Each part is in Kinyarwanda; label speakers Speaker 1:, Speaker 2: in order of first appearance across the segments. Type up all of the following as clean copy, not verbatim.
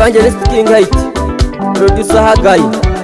Speaker 1: Evangelist King Height, Producer Hagai.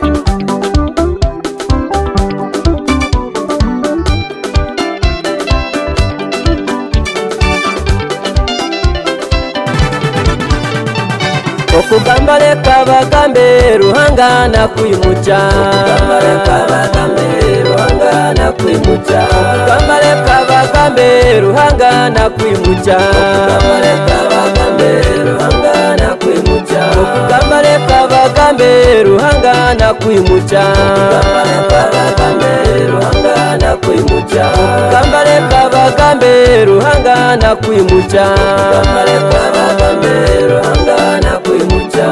Speaker 1: Okugambale kabagambe ruhangana kwimucha, okugambale kabagambe ruhangana kwimucha, okugambale kabagambe ruhangana kwimucha, okugambale kabagambe ruhangana kwimucha, okugambale kabagambe ruhangana kwimucha, okugambale kabagambe ruhangana kwimucha, okugambale kabagambe ruhangana kwimucha, okugambale kabagambe ruhangana kwimucha.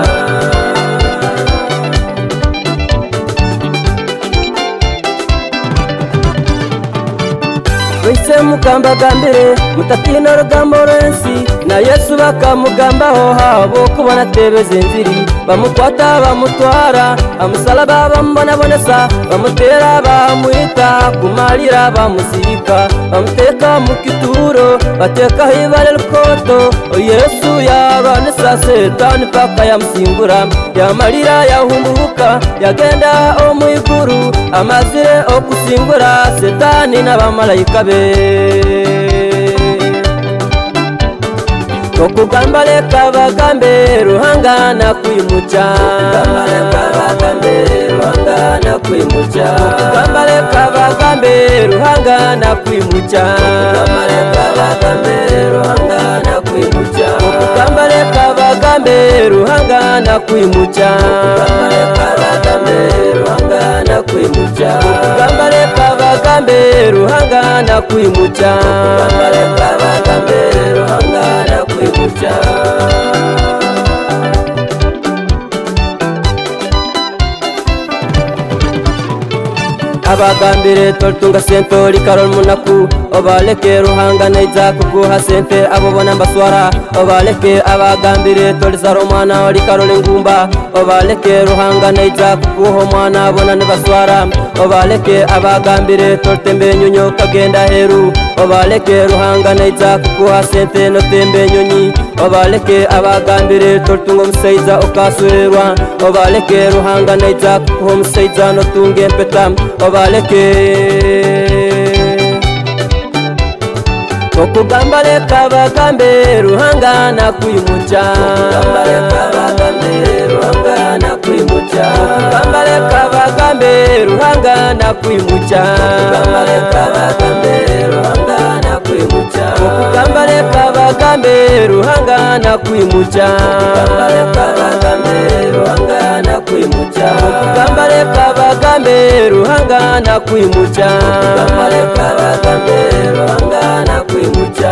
Speaker 1: Wese mukambagambire mutatino rugambo rensi na Yesu bakamugambaho habo kubona tebeze nziri bamukwata bamutwara amusalaba bambona bonesa bamutera bamuita kumalira bamusika bamuteka mu kituro bateka hibale lukoto Yesu yabanesa Setani paka yamusimbura yamalira yahumbuka yagenda omuyiguru amazire okusimbura Setani n'abamarayika be okugambale kabagambe ruhangana kwimucha, okugambale kabagambe ruhangana kwimucha, okugambale kabagambe ruhangana kwimucha, okugambale kabagambe ruhangana kwimucha, okugambale kabagambe ruhangana kwimucha, okugambale kabagambe ruhangana kwimucha, okugambale kabagambe ruhangana kwimucha, okugambale kabagambe ruhangana kwimucha. Abagambire toltunga sentori karol munaku obaleke ruhangana iza kuguha sente abo bona mbaswara obaleke abagambire tolizaro mwana oli karol ngumba obaleke ruhangana iza kuguha mwana bona nebaswara obaleke abagambire toltembe nyonyo kagenda heru obaleke ruhangana iza kuguha sente no tembe nyonyi obaleke abagambire toltunga musaiza okaswerwa obaleke ruhangana iza kuguha musaiza no tunge mpeta obaleke okugambale kabagambe ruhangana kwimucha, okugambale kabagambe ruhangana kwimucha, okugambale kabagambe ruhangana kwimucha, okugambale kabagambe ruhangana kwimucha, okugambale kabagambe ruhangana kwimucha, okugambale kabagambe ruhangana kwimucha, okugambale kabagambe ruhangana kwimucha, okugambale kabagambe ruhangana kwimucha.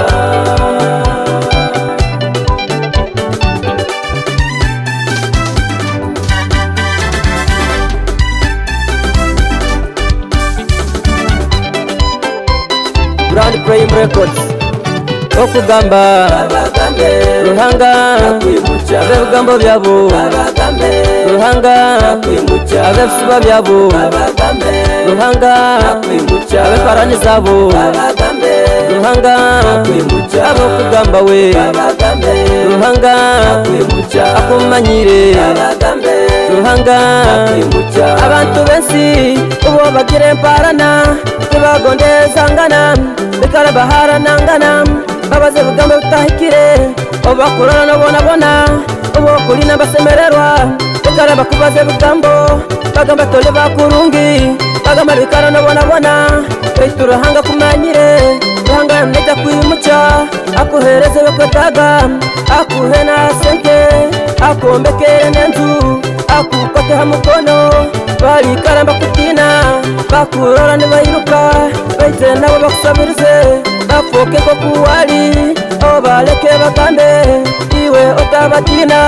Speaker 1: Brand Prime Records okugamba ruhanga abebugambo byabo ruhanga abefuba byabo ruhanga abeparani zabo ruhanga abo kugamba we ruhanga akumanyire ruhanga abantu bensi ubo bagire mparana tubagondezangana bekara baharanangana babaze bugambo butahikire obakurana nobonabona ubo kuri n'abasemererwa bekara bakubaze bugambo bagamba tole bakurungi bagamba bekara nobonabona baitu ruhanga kumanyire ruhanga mneta kwimucha akuhereze bekwetaga akuhena sente akuombekere nenzu akukote hamukono bali karamba kutina bakurora nibairuka baize nabo bakusabirize bafoke ko kuwali obaleke bagambe iwe otabatina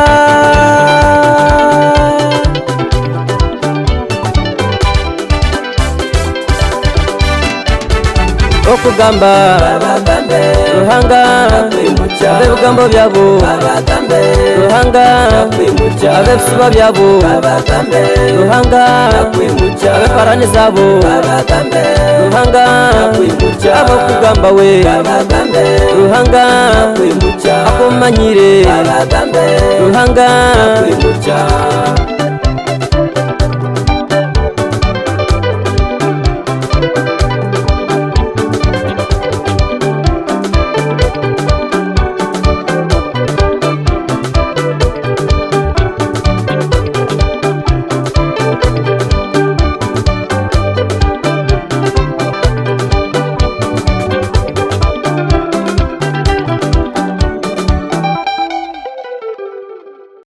Speaker 1: okugamba ruhanga abebugambo byabo ruhanga abefuba byabo ruhanga abeparani zabo ruhanga abo kugamba we ruhanga akoma abamanyire
Speaker 2: abagambe
Speaker 1: ruhanga
Speaker 2: kwimuca